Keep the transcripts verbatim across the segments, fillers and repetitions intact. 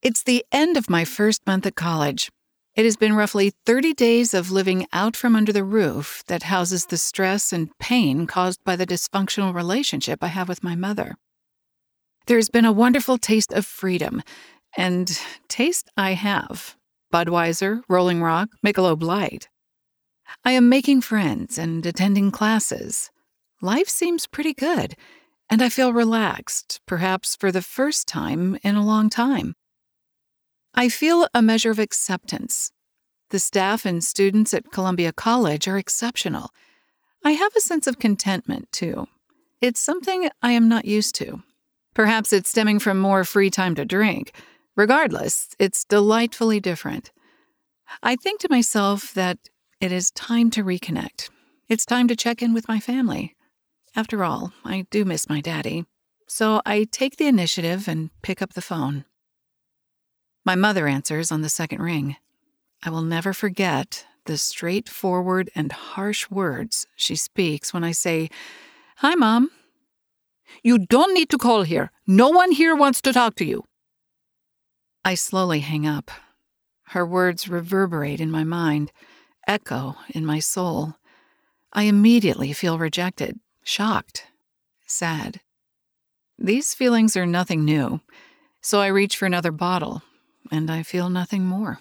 It's the end of my first month at college. It has been roughly thirty days of living out from under the roof that houses the stress and pain caused by the dysfunctional relationship I have with my mother. There's been a wonderful taste of freedom, and taste I have. Budweiser, Rolling Rock, Michelob Light. I am making friends and attending classes. Life seems pretty good, and I feel relaxed, perhaps for the first time in a long time. I feel a measure of acceptance. The staff and students at Columbia College are exceptional. I have a sense of contentment, too. It's something I am not used to. Perhaps it's stemming from more free time to drink. Regardless, it's delightfully different. I think to myself that it is time to reconnect. It's time to check in with my family. After all, I do miss my daddy. So I take the initiative and pick up the phone. My mother answers on the second ring. I will never forget the straightforward and harsh words she speaks when I say, "Hi, Mom." "You don't need to call here. No one here wants to talk to you." I slowly hang up. Her words reverberate in my mind, echo in my soul. I immediately feel rejected, shocked, sad. These feelings are nothing new, so I reach for another bottle, and I feel nothing more.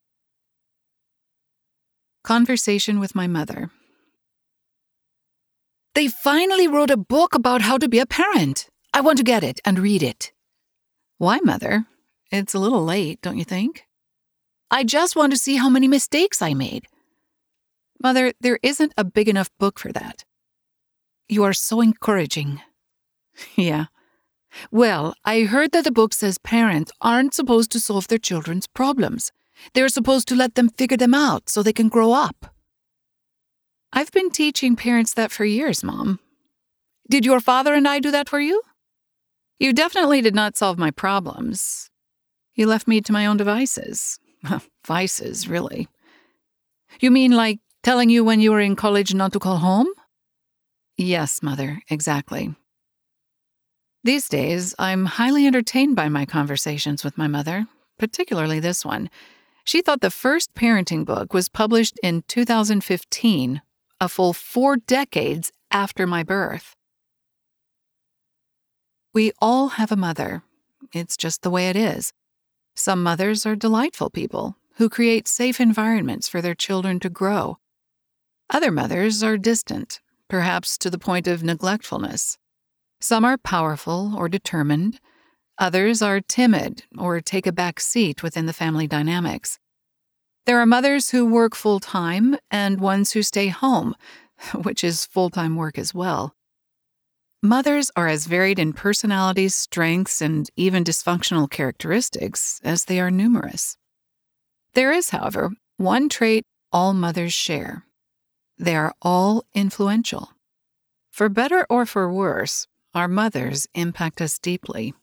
Conversation with my mother. "They finally wrote a book about how to be a parent. I want to get it and read it." "Why, Mother? It's a little late, don't you think?" "I just want to see how many mistakes I made." "Mother, there isn't a big enough book for that." "You are so encouraging." "Yeah. Well, I heard that the book says parents aren't supposed to solve their children's problems. They're supposed to let them figure them out so they can grow up." "I've been teaching parents that for years, Mom." "Did your father and I do that for you?" "You definitely did not solve my problems. You left me to my own devices." "Vices, really." "You mean like telling you when you were in college not to call home?" "Yes, Mother, exactly." These days, I'm highly entertained by my conversations with my mother, particularly this one. She thought the first parenting book was published in two thousand fifteen, a full four decades after my birth. We all have a mother. It's just the way it is. Some mothers are delightful people who create safe environments for their children to grow. Other mothers are distant, perhaps to the point of neglectfulness. Some are powerful or determined. Others are timid or take a back seat within the family dynamics. There are mothers who work full-time and ones who stay home, which is full-time work as well. Mothers are as varied in personalities, strengths, and even dysfunctional characteristics as they are numerous. There is, however, one trait all mothers share. They are all influential. For better or for worse, our mothers impact us deeply.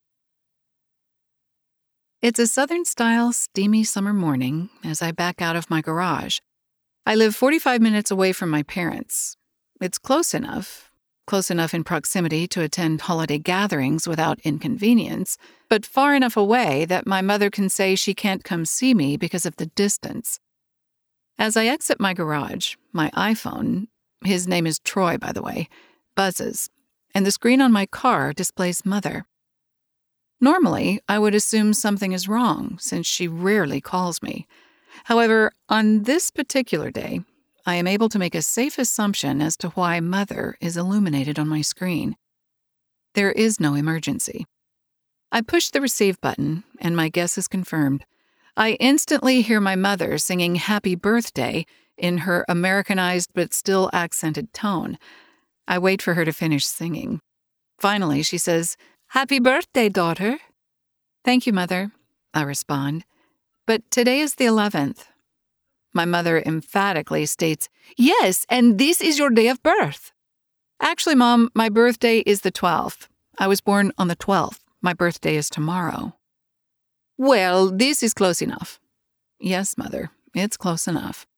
It's a Southern-style, steamy summer morning as I back out of my garage. I live forty-five minutes away from my parents. It's close enough, close enough in proximity to attend holiday gatherings without inconvenience, but far enough away that my mother can say she can't come see me because of the distance. As I exit my garage, my iPhone, his name is Troy, by the way, buzzes, and the screen on my car displays Mother. Normally, I would assume something is wrong, since she rarely calls me. However, on this particular day, I am able to make a safe assumption as to why Mother is illuminated on my screen. There is no emergency. I push the receive button, and my guess is confirmed. I instantly hear my mother singing Happy Birthday in her Americanized but still accented tone. I wait for her to finish singing. Finally, she says, "Happy birthday, daughter." "Thank you, Mother," I respond. "But today is the eleventh. My mother emphatically states, "Yes, and this is your day of birth." "Actually, Mom, my birthday is the twelfth. I was born on the twelfth. My birthday is tomorrow." "Well, this is close enough." "Yes, Mother, it's close enough."